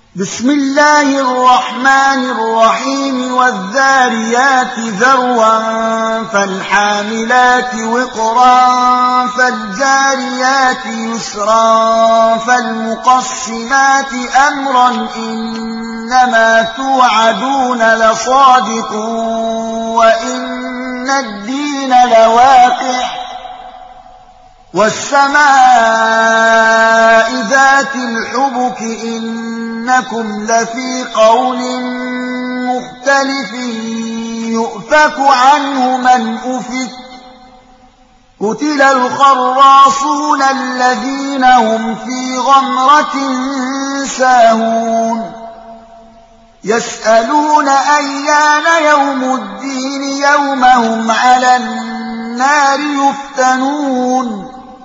بسم الله الرحمن الرحيم والذاريات ذروا فالحاملات وقرا فالجاريات يسرا فالمقسمات أمرا إنما توعدون لصادق وإن الدين لواقع والسماء ذات الحبك إنكم لفي قول مختلف يؤفك عنه من أفك قتل الخراصون الذين هم في غمرة ساهون يسألون أيان يوم الدين يوم هم على النار يفتنون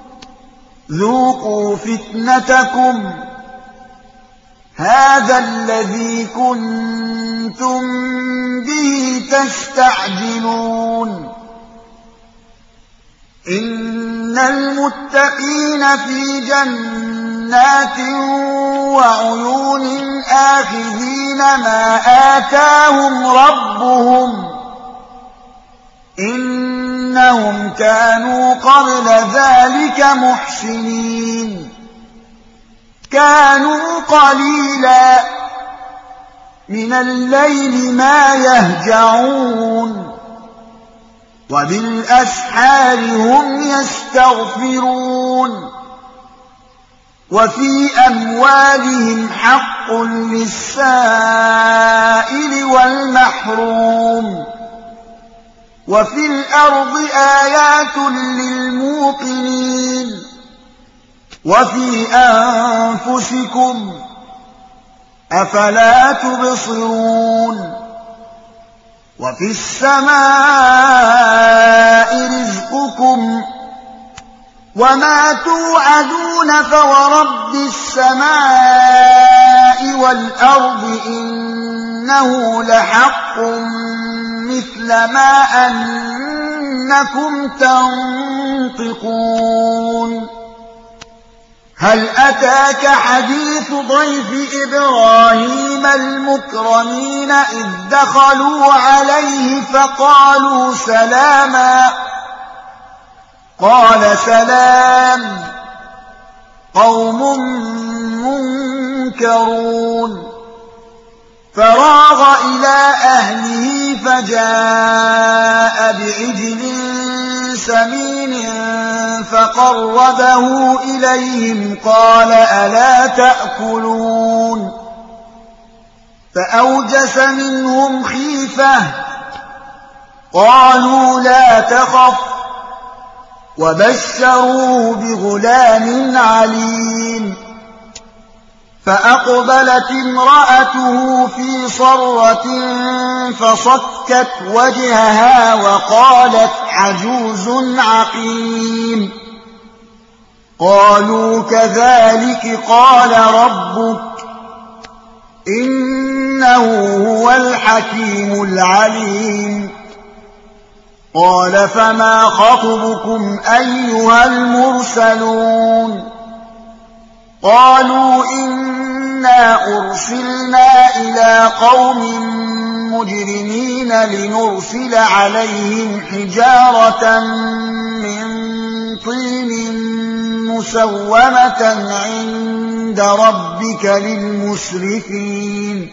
ذوقوا فتنتكم هذا الذي كنتم به تستعجلون إن المتقين في جنات وعيون آخذين ما آتاهم ربهم إنهم كانوا قبل ذلك محسنين كانوا قليلا من الليل ما يهجعون وبالأسحار هم يستغفرون وفي أموالهم حق للسائل والمحروم وفي الأرض آيات للموقنين وفي أنفسكم أفلا تبصرون وفي السماء رزقكم وما توعدون فورب السماء والأرض إنه لحق مثل ما أنكم تنطقون هل أتاك حديث ضيف إبراهيم المكرمين إذ دخلوا عليه فقالوا سلاما قال سلام قوم منكرون فراغ إلى أهله فجاء بعجل سمين فقربه إليهم قال ألا تأكلون فأوجس منهم خيفة قالوا لا تخف وبشروه بغلام عليم فأقبلت امرأته في صرة فصكت وجهها وقالت عجوز عقيم قالوا كذلك قال ربك إنه هو الحكيم العليم قال فما خطبكم أيها المرسلون قالوا إنا أرسلنا إلى قوم مجرمين لنرسل عليهم حجارة من طين مسومة عند ربك للمسرفين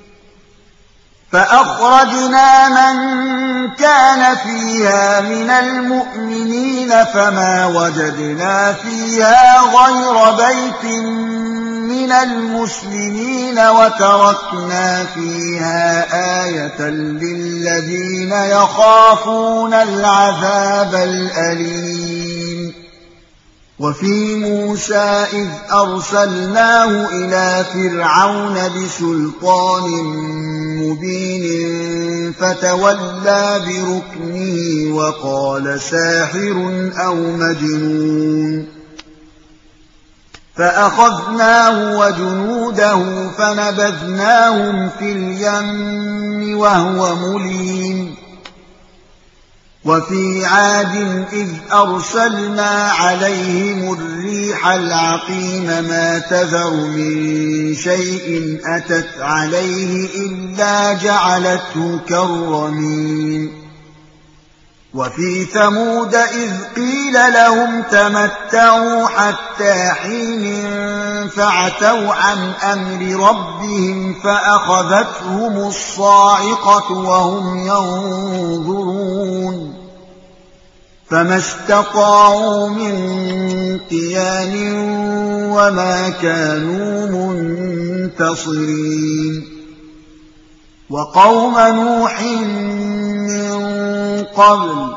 فأخرجنا من كان فيها من المؤمنين فما وجدنا فيها غير بيت من المسلمين وتركنا فيها آية للذين يخافون العذاب الأليم وفي موسى إذ أرسلناه إلى فرعون بسلطان مبين فتولى بركنه وقال ساحر أو مجنون فأخذناه وجنوده فنبذناهم في اليم وهو مليم وفي عاد إذ أرسلنا عليهم الريح العقيم ما تذر من شيء أتت عليه إلا جعلته كالرميم وفي ثمود إذ قيل لهم تمتعوا حتى حين فعتوا عن أمر ربهم فأخذتهم الصاعقة وهم ينظرون فما استطاعوا من قيام وما كانوا منتصرين وقوم نوح من قبل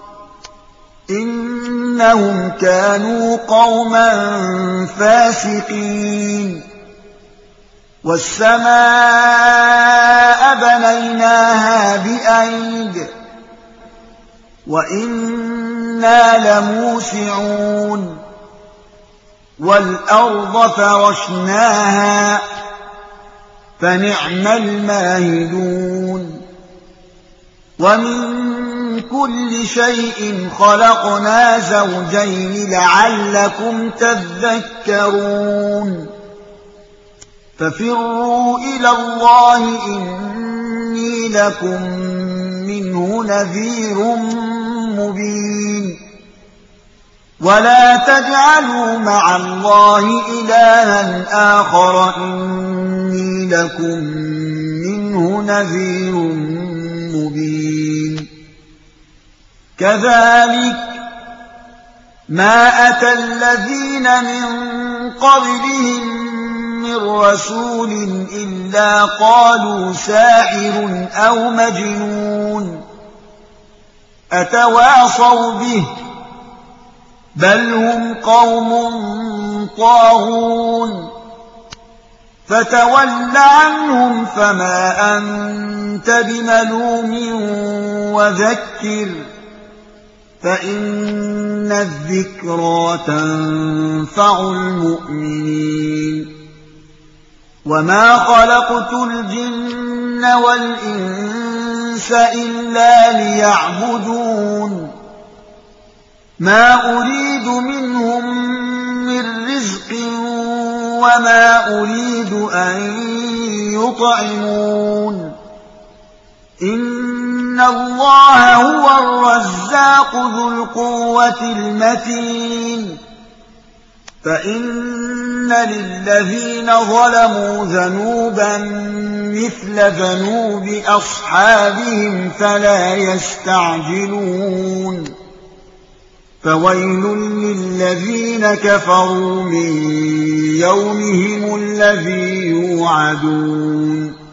إنهم كانوا قوما فاسقين والسماء بنيناها بأيد وإنا لموسعون والأرض فرشناها فنعم الماهدون ومن كل شيء خلقنا زوجين لعلكم تذكرون ففروا إلى الله إني لكم منه نذير مبين ولا تجعلوا مع الله إلها آخر إني لكم منه نذير مبين كذلك ما أتى الذين من قبلهم من رسول إلا قالوا ساحر أو مجنون أتواصوا به بل هم قوم طاغون فتول عنهم فما أنت بملوم وذكر فإن الذكرى تنفع المؤمنين وما خلقت الجن والإنس إلا ليعبدون ما أريد منهم من رزق وما أريد أن يطعمون إن الله هو الرزاق ذو القوة المتين فإن للذين ظلموا ذنوبا مثل ذنوب أصحابهم فلا يستعجلون فويل للذين كفروا من يومهم الذي يوعدون